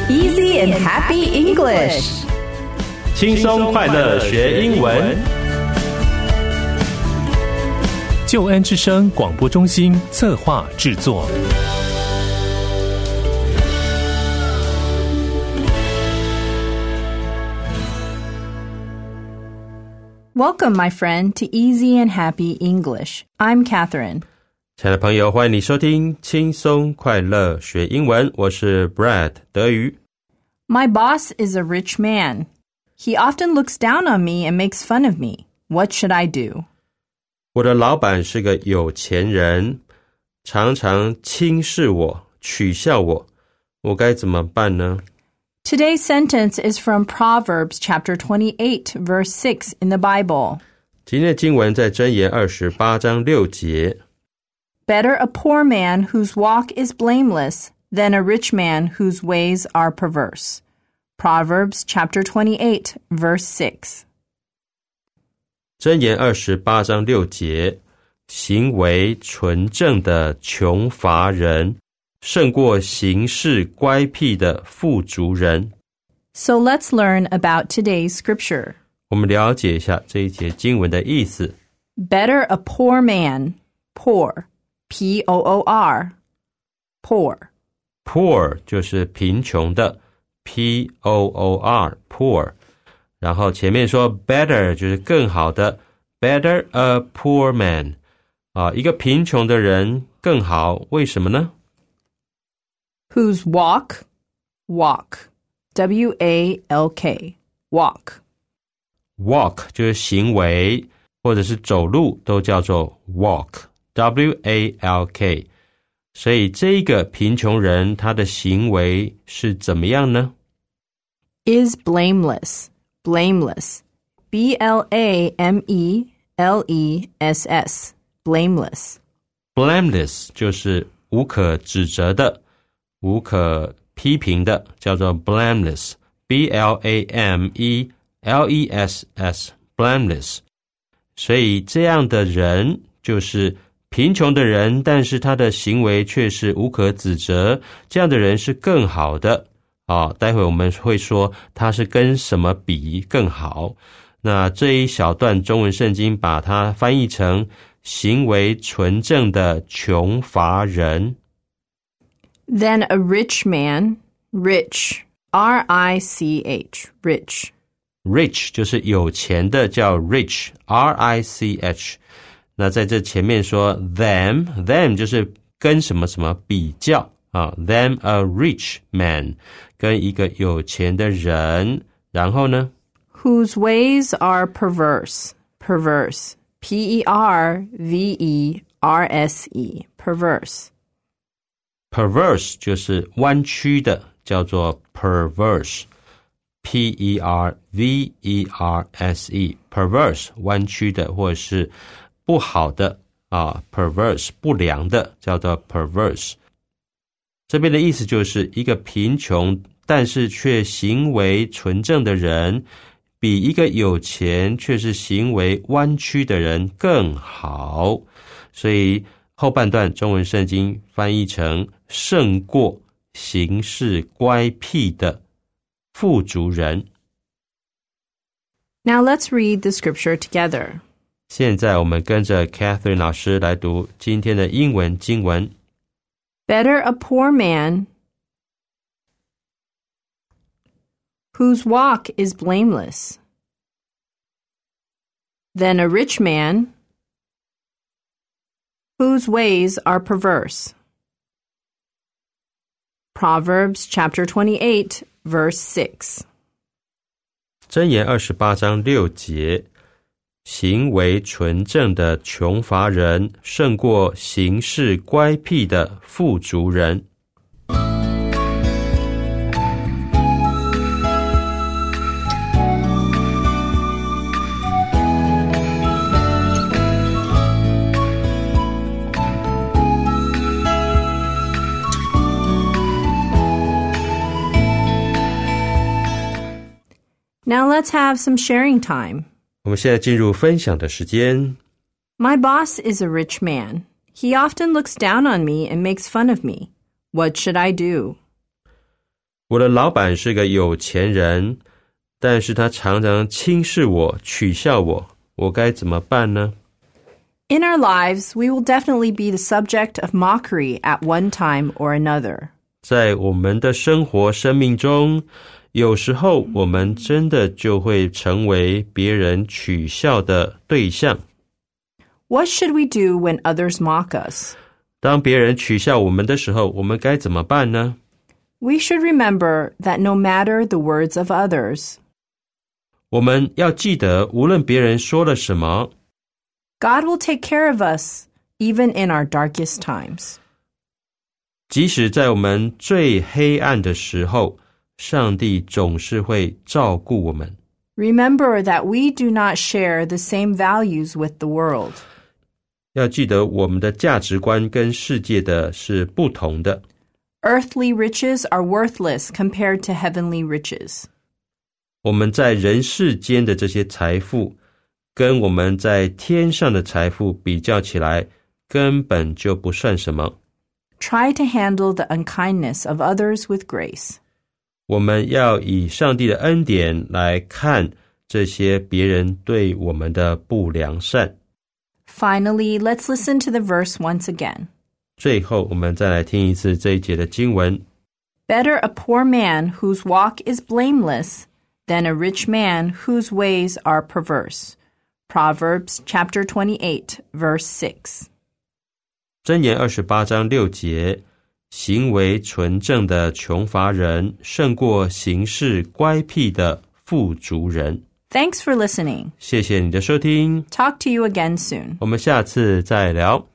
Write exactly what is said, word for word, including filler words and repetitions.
Easy and happy English. 轻松快乐学英文。 救恩之声广播中心策划制作。 Welcome, my friend, to Easy and Happy English. I'm Catherine. 亲爱的朋友，欢迎你收听轻松快乐学英文，我是 Brad 德语。 My boss is a rich man. He often looks down on me and makes fun of me. What should I do? 我的老板是个有钱人，常常轻视我，取笑我，我该怎么办呢？ Today's sentence is from Proverbs chapter twenty-eight, verse six in the Bible. 今天的经文在箴言二十八章六节。 Better a poor man whose walk is blameless than a rich man whose ways are perverse. Proverbs chapter twenty-eight, verse six. 箴言二十八章六节，行为纯正的穷乏人，胜过行事乖僻的富足人。 So let's learn about today's scripture. 我们了解一下这一节经文的意思。 Better a poor man, poor, P O O R, poor. Poor 就是贫穷的 P O O R, poor. 然后前面说 better 就是更好的 better a poor man. 啊，一个贫穷的人更好，为什么呢？ Whose walk, walk, W A L K, walk. Walk 就是行为，或者是走路都叫做 walk, W A L K. 所以这个贫穷人他的行为是怎么样呢？ Is blameless, blameless, B L A M E L E S S, blameless. Blameless 就是无可指责的，无可批评的，叫做 blameless, B L A M E L E S S, blameless. 所以这样的人就是贫穷的人，但是他的行为却是无可指责，这样的人是更好的。哦，待会我们会说他是跟什么比更好。那这一小段中文圣经把它翻译成行为纯正的穷乏人。 Then a rich man, rich, R I C H, rich. Rich 就是有钱的，叫 rich, R I C H. 那在这前面说 them, them 就是跟什么什么比较啊 them a rich man, 跟一个有钱的人，然后呢 Whose ways are perverse, perverse, P E R V E R S E, perverse. Perverse 就是弯曲的，叫做 perverse, P E R V E R S E, perverse 弯曲的或者是不好的啊 perverse 不良的，叫做 perverse。 这边的意思就是一个贫穷但是却行为纯正的人，比一个有钱却是行为弯曲的人更好。所以后半段中文圣经翻译成胜过行事乖僻的富足人。 Now let's read the scripture together. 现在我们跟着 Catherine 老师来读今天的英文经文。 Better a poor man whose walk is blameless than a rich man whose ways are perverse. Proverbs chapter twenty-eight, verse six. 箴言二十八章六节，行为纯正的穷乏人，胜过行事乖僻的富足人。 Now let's have some sharing time. 我们现在进入分享的时间。 My boss is a rich man. He often looks down on me and makes fun of me. What should I do? 我的老板是个有钱人，但是他常常轻视我，取笑我，我该怎么办呢？ In our lives, we will definitely be the subject of mockery at one time or another. 在我们的生活生命中，有时候我们真的就会成为别人取笑的对象。 What should we do when others mock us? 当别人取笑我们的时候，我们该怎么办呢？ We should remember that no matter the words of others, 我们要记得，无论别人说了什么， God will take care of us, even in our darkest times. 即使在我们最黑暗的时候，上帝总是会照顾我们。 Remember that we do not share the same values with the world. 要记得，我们的价值观跟世界的是不同的。 Earthly riches are worthless compared to heavenly riches. 我们在人世间的这些财富，跟我们在天上的财富比较起来，根本就不算什么。 Try to handle the unkindness of others with grace. 我们要以上帝的恩典来看这些别人对我们的不良善。 Finally, let's listen to the verse once again. 最后，我们再来听一次这一节的经文。 Better a poor man whose walk is blameless than a rich man whose ways are perverse. Proverbs chapter twenty-eight, verse six. 箴言二十八章六节，行为纯正的穷乏人，胜过行事乖僻的富足人。 Thanks for listening. 谢谢你的收听， Talk to you again soon. 我们下次再聊。